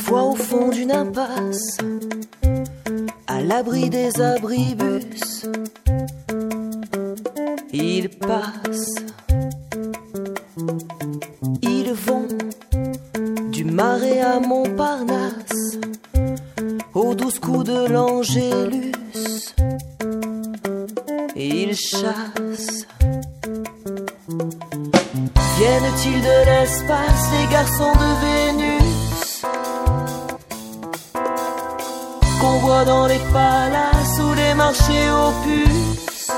fois au fond d'une impasse, à l'abri des abribus, ils passent. Ils vont du Marais à Montparnasse, aux 12 coups de l'Angélus. Ils chassent. Viennent-ils de l'espace, les garçons de Vénus, qu'on voit dans les palaces ou les marchés aux puces?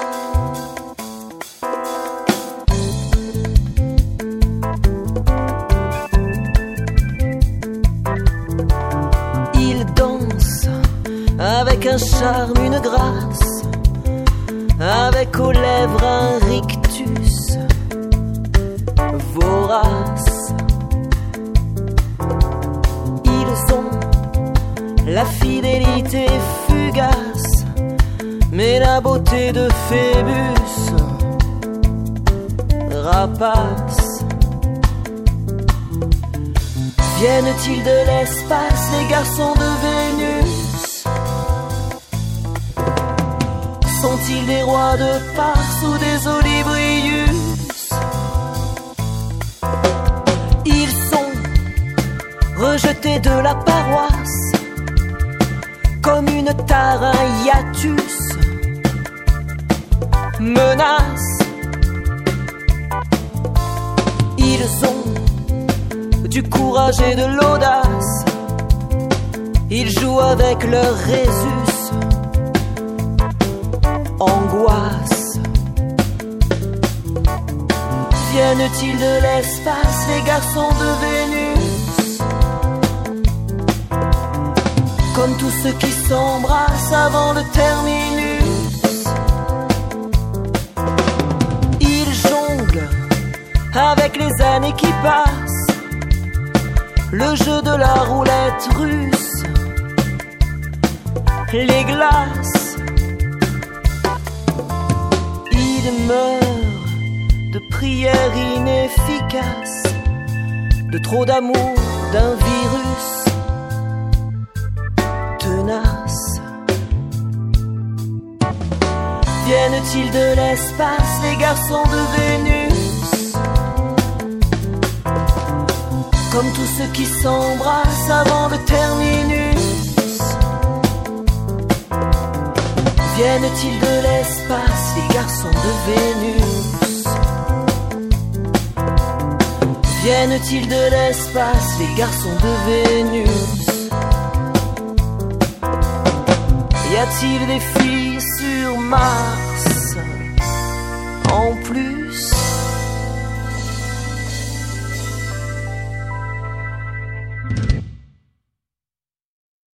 Ils dansent avec un charme, une grâce, avec aux lèvres un rictus vorace. Ils ont la fidélité fugace, mais la beauté de Phébus rapace. Viennent-ils de l'espace, les garçons de Vénus? Sont-ils des rois de Pars ou des Olybrius? Ils sont rejetés de la paroisse, comme une tare, un hiatus menace. Ils ont du courage et de l'audace, ils jouent avec leur Rhésus, angoisse. Viennent-ils de l'espace, les garçons de Vénus, comme tous ceux qui s'embrassent avant le terminus? Ils jonglent avec les années qui passent, le jeu de la roulette russe, les glaces. Ils meurent de prières inefficaces, de trop d'amour, d'un virus tenace. Viennent-ils de l'espace, les garçons de Vénus, comme tous ceux qui s'embrassent avant le terminus? Viennent-ils de l'espace, les garçons de Vénus? Viennent-ils de l'espace, les garçons de Vénus? Y a-t-il des filles sur Mars en plus?